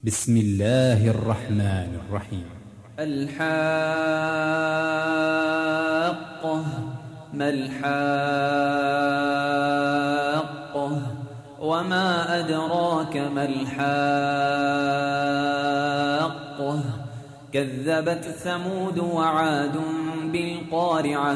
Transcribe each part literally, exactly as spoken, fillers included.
بسم الله الرحمن الرحيم. الحاقة ما الحاقة وما أدراك ما الحاقة كذبت ثمود وعاد بالقارعة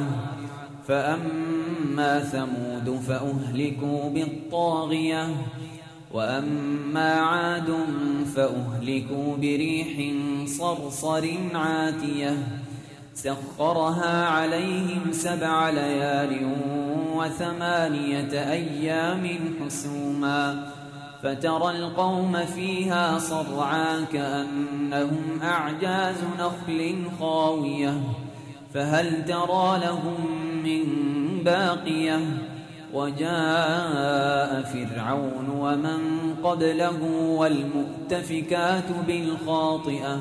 فأما ثمود فأهلكوا بالطاغية وأما عاد فأهلكوا بريح صرصر عاتية سخرها عليهم سبع ليال وثمانية أيام حسوما فترى القوم فيها صرعا كأنهم أعجاز نخل خاوية فهل ترى لهم من باقية وجاء فرعون ومن قبله والمؤتفكات بالخاطئة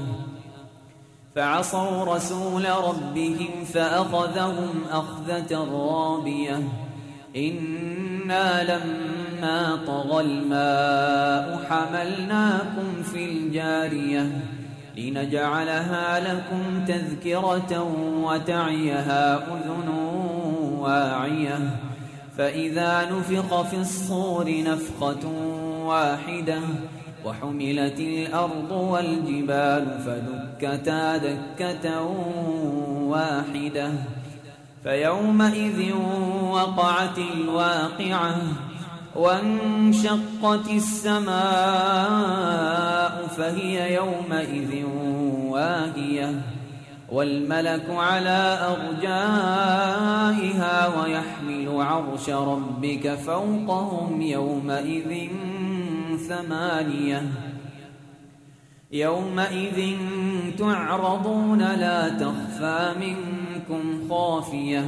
فعصوا رسول ربهم فأخذهم أخذة رابية إنا لما طغى الماء حملناكم في الجارية لنجعلها لكم تذكرة وتعيها أذن واعية فإذا نفخ في الصور نفخة واحدة وحملت الأرض والجبال فدكتا دكة واحدة فيومئذ وقعت الواقعة وانشقت السماء فهي يومئذ واهية والملك على أرجائها ويحمل عرش ربك فوقهم يومئذ ثمانية يومئذ تعرضون لا تخفى منكم خافية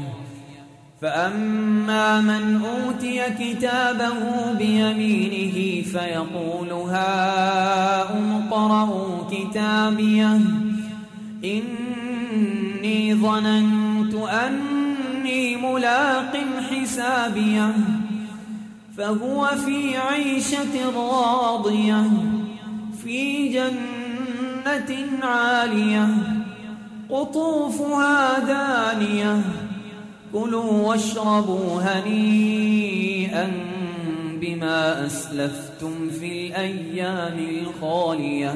فأما من أوتي كتابه بيمينه فيقول هاؤم اقرءوا كتابيه إني ظننت أني ملاق حسابيه فهو في عيشة راضية في جنة عالية قطوفها دانية كلوا واشربوا هنيئا بما أسلفتم في الأيام الخالية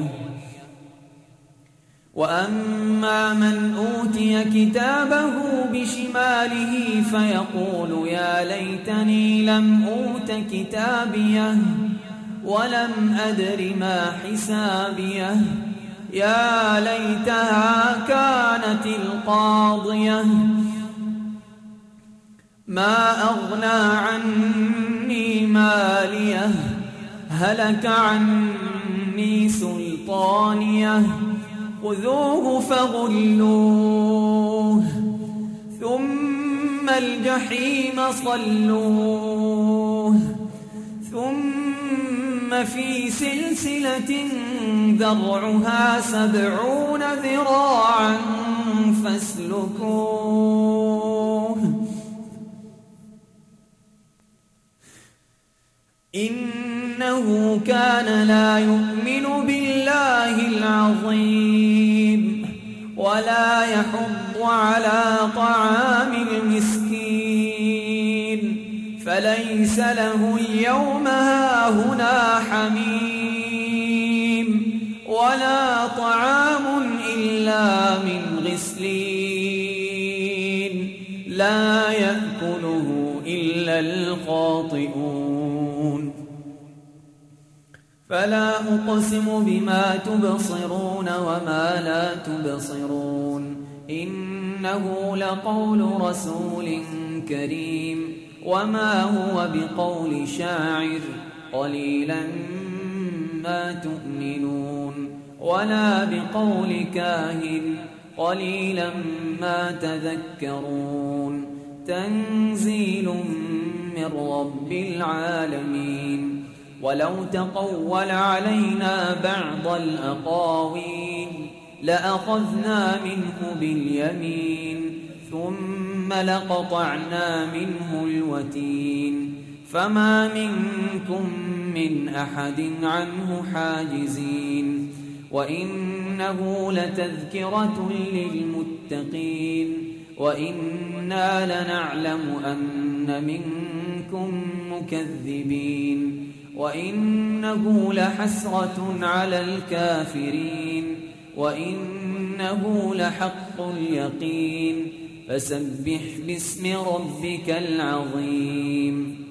وأما من أوتي كتابه بشماله فيقول يا ليتني لم أوت كتابيه ولم أدر ما حسابيه يا ليتها كانت القاضية ما أغنى عني ماليه هلك عني سلطانيه خذوه فغلوه ثم الجحيم صلوه ثم في سلسلة ذرعها سبعون ذراعا فاسلكوه إنه كان لا يؤمن بالله العظيم ولا يحض على طعام المسكين فليس له اليوم هاهنا حميم ولا طعام إلا من غسلين لا يأكله إلا الخاطئون فلا أقسم بما تبصرون وما لا تبصرون إنه لقول رسول كريم وما هو بقول شاعر قليلا ما تؤمنون ولا بقول كاهن قليلا ما تذكرون تنزيل من رب العالمين ولو تقول علينا بعض الأقاويل لأخذنا منه باليمين ثم لقطعنا منه الوتين فما منكم من أحد عنه حاجزين وإنه لتذكرة للمتقين وإنا لنعلم أن منكم مكذبين وإنه لحسرة على الكافرين وإنه لحق اليقين فسبح باسم ربك العظيم